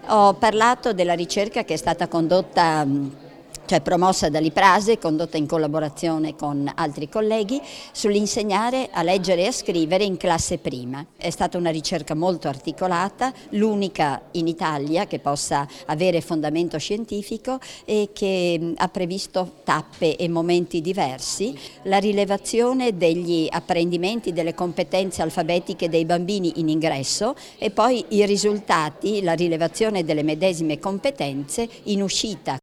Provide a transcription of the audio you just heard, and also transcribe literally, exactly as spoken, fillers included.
Ho parlato della ricerca che è stata condotta, cioè promossa dall'Iprase, condotta in collaborazione con altri colleghi, sull'insegnare a leggere e a scrivere in classe prima. È stata una ricerca molto articolata, l'unica in Italia che possa avere fondamento scientifico e che ha previsto tappe e momenti diversi. La rilevazione degli apprendimenti, delle competenze alfabetiche dei bambini in ingresso e poi i risultati, la rilevazione delle medesime competenze in uscita.